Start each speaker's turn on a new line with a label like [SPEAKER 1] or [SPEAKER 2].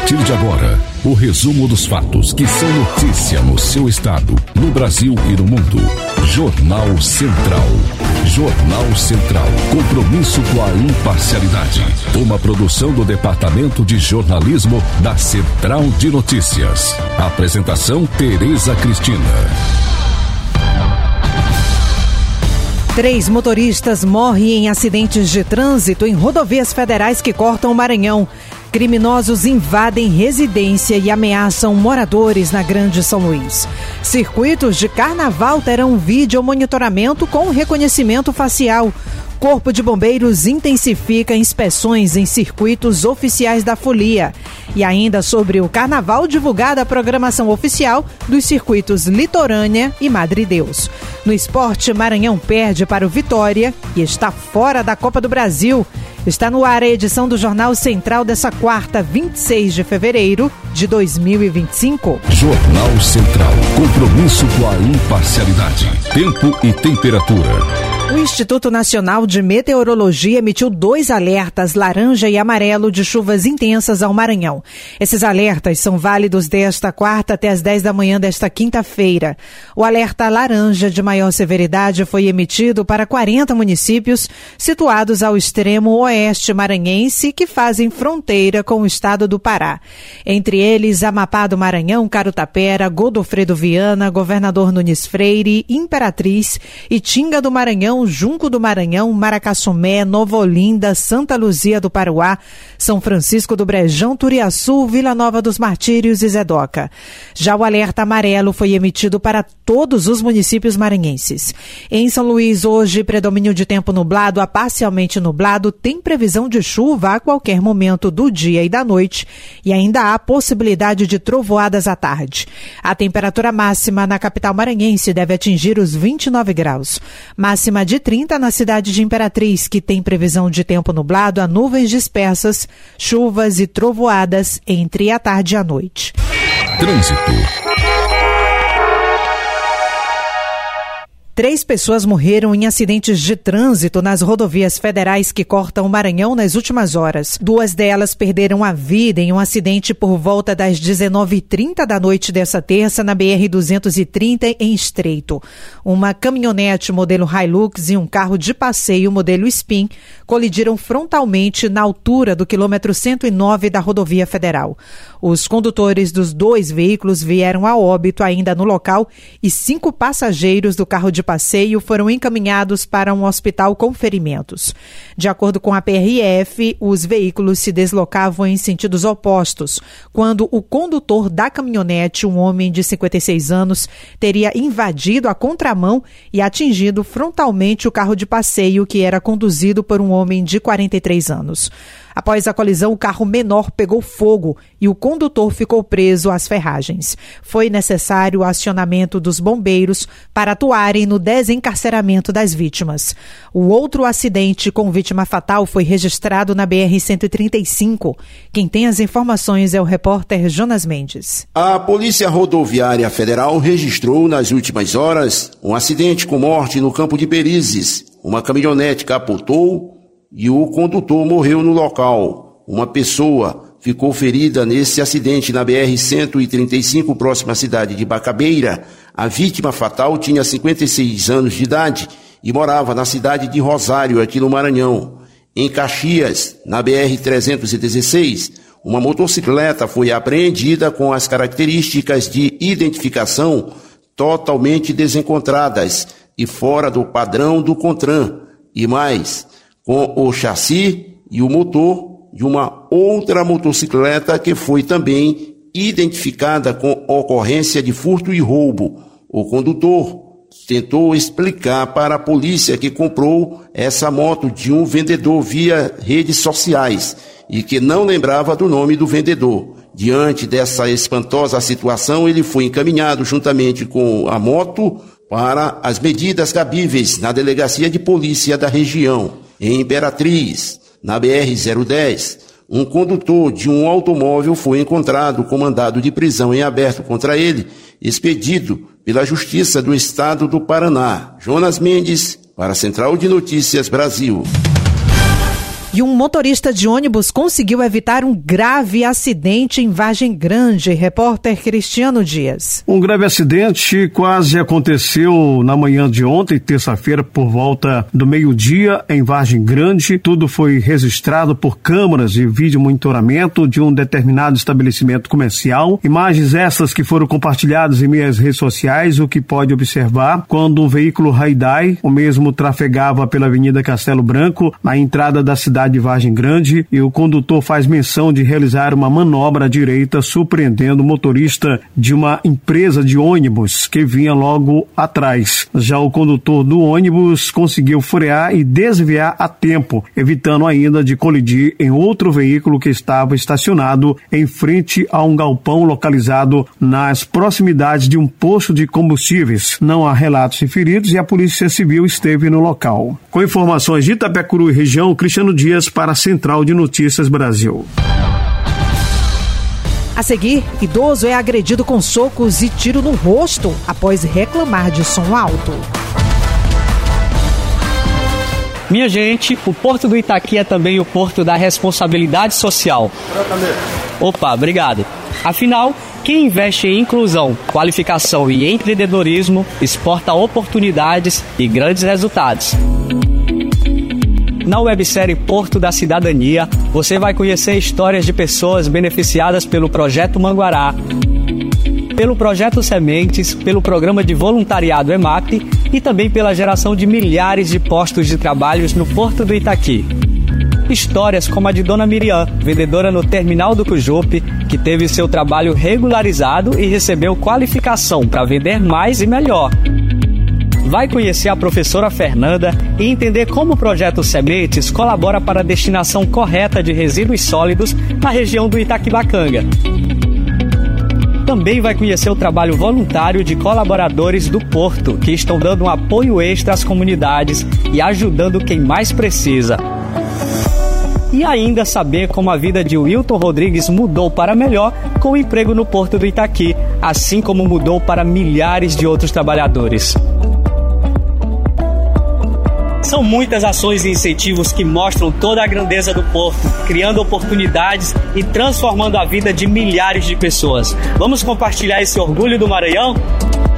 [SPEAKER 1] partir de agora, o resumo dos fatos que são notícia no seu estado, no Brasil e no mundo. Jornal Central. Jornal Central. Compromisso com a imparcialidade. Uma produção do Departamento de Jornalismo da Central de Notícias. Apresentação: Tereza Cristina.
[SPEAKER 2] 3 motoristas morrem em acidentes de trânsito em rodovias federais que cortam o Maranhão. Criminosos invadem residência e ameaçam moradores na Grande São Luís. Circuitos de carnaval terão vídeo monitoramento com reconhecimento facial. Corpo de Bombeiros intensifica inspeções em circuitos oficiais da folia. E ainda sobre o carnaval, divulgada a programação oficial dos circuitos Litorânea e Madre Deus. No esporte, Maranhão perde para o Vitória e está fora da Copa do Brasil. Está no ar a edição do Jornal Central dessa quarta, 26 de fevereiro de 2025.
[SPEAKER 1] Jornal Central. Compromisso com a imparcialidade. Tempo e temperatura.
[SPEAKER 2] O Instituto Nacional de Meteorologia emitiu 2 alertas, laranja e amarelo, de chuvas intensas ao Maranhão. Esses alertas são válidos desta quarta até as 10 da manhã desta quinta-feira. O alerta laranja de maior severidade foi emitido para 40 municípios situados ao extremo oeste maranhense que fazem fronteira com o estado do Pará. Entre eles, Amapá do Maranhão, Carutapera, Godofredo Viana, Governador Nunes Freire, Imperatriz, Itinga do Maranhão, Junco do Maranhão, Maracassumé, Nova Olinda, Santa Luzia do Paruá, São Francisco do Brejão, Turiaçu, Vila Nova dos Martírios e Zedoca. Já o alerta amarelo foi emitido para todos os municípios maranhenses. Em São Luís, hoje, predomínio de tempo nublado a parcialmente nublado, tem previsão de chuva a qualquer momento do dia e da noite e ainda há possibilidade de trovoadas à tarde. A temperatura máxima na capital maranhense deve atingir os 29 graus. Máxima de 30 na cidade de Imperatriz, que tem previsão de tempo nublado a nuvens dispersas, chuvas e trovoadas entre a tarde e a noite.
[SPEAKER 1] Trânsito.
[SPEAKER 2] 3 pessoas morreram em acidentes de trânsito nas rodovias federais que cortam o Maranhão nas últimas horas. 2 delas perderam a vida em um acidente por volta das 19h30 da noite dessa terça na BR-230 em Estreito. Uma caminhonete modelo Hilux e um carro de passeio modelo Spin colidiram frontalmente na altura do quilômetro 109 da rodovia federal. Os condutores dos 2 veículos vieram a óbito ainda no local e 5 passageiros do carro de passeio foram encaminhados para um hospital com ferimentos. De acordo com a PRF, os veículos se deslocavam em sentidos opostos, quando o condutor da caminhonete, um homem de 56 anos, teria invadido a contramão e atingido frontalmente o carro de passeio, que era conduzido por um homem de 43 anos. Após a colisão, o carro menor pegou fogo e o condutor ficou preso às ferragens. Foi necessário o acionamento dos bombeiros para atuarem no desencarceramento das vítimas. O outro acidente com vítima fatal foi registrado na BR-135. Quem tem as informações é o repórter Jonas Mendes.
[SPEAKER 3] A Polícia Rodoviária Federal registrou nas últimas horas um acidente com morte no Campo de Perizes. Uma caminhonete capotou e o condutor morreu no local. Uma pessoa ficou ferida nesse acidente na BR-135, próxima à cidade de Bacabeira. A vítima fatal tinha 56 anos de idade e morava na cidade de Rosário, aqui no Maranhão. Em Caxias, na BR-316, uma motocicleta foi apreendida com as características de identificação totalmente desencontradas e fora do padrão do CONTRAN. E mais, com o chassi e o motor de uma outra motocicleta que foi também identificada com ocorrência de furto e roubo. O condutor tentou explicar para a polícia que comprou essa moto de um vendedor via redes sociais e que não lembrava do nome do vendedor. Diante dessa espantosa situação, ele foi encaminhado juntamente com a moto para as medidas cabíveis na delegacia de polícia da região. Em Imperatriz, na BR-010, um condutor de um automóvel foi encontrado com mandado de prisão em aberto contra ele, expedido pela Justiça do Estado do Paraná. Jonas Mendes, para a Central de Notícias Brasil.
[SPEAKER 2] E um motorista de ônibus conseguiu evitar um grave acidente em Vargem Grande. Repórter Cristiano Dias.
[SPEAKER 4] Um grave acidente quase aconteceu na manhã de ontem, terça-feira, por volta do meio-dia, em Vargem Grande. Tudo foi registrado por câmeras e vídeo monitoramento de um determinado estabelecimento comercial. Imagens essas que foram compartilhadas em minhas redes sociais, o que pode observar quando um veículo Hyundai, o mesmo trafegava pela Avenida Castelo Branco, na entrada da cidade de Vargem Grande, e o condutor faz menção de realizar uma manobra à direita, surpreendendo o motorista de uma empresa de ônibus que vinha logo atrás. Já o condutor do ônibus conseguiu frear e desviar a tempo, evitando ainda de colidir em outro veículo que estava estacionado em frente a um galpão localizado nas proximidades de um posto de combustíveis. Não há relatos de feridos e a Polícia Civil esteve no local. Com informações de Itapecuru e região, Cristiano Dias para a Central de Notícias Brasil.
[SPEAKER 2] A seguir, idoso é agredido com socos e tiro no rosto após reclamar de som alto.
[SPEAKER 5] Minha gente, o Porto do Itaqui é também o porto da responsabilidade social. Opa, obrigado. Afinal, quem investe em inclusão, qualificação e empreendedorismo exporta oportunidades e grandes resultados. Na websérie Porto da Cidadania, você vai conhecer histórias de pessoas beneficiadas pelo Projeto Manguará, pelo Projeto Sementes, pelo Programa de Voluntariado EMAP e também pela geração de milhares de postos de trabalho no Porto do Itaqui. Histórias como a de Dona Miriam, vendedora no terminal do Cujupe, que teve seu trabalho regularizado e recebeu qualificação para vender mais e melhor. Vai conhecer a professora Fernanda e entender como o Projeto Sementes colabora para a destinação correta de resíduos sólidos na região do Itaquibacanga. Também vai conhecer o trabalho voluntário de colaboradores do Porto, que estão dando um apoio extra às comunidades e ajudando quem mais precisa. E ainda saber como a vida de Wilton Rodrigues mudou para melhor com o emprego no Porto do Itaqui, assim como mudou para milhares de outros trabalhadores. São muitas ações e incentivos que mostram toda a grandeza do Porto, criando oportunidades e transformando a vida de milhares de pessoas. Vamos compartilhar esse orgulho do Maranhão?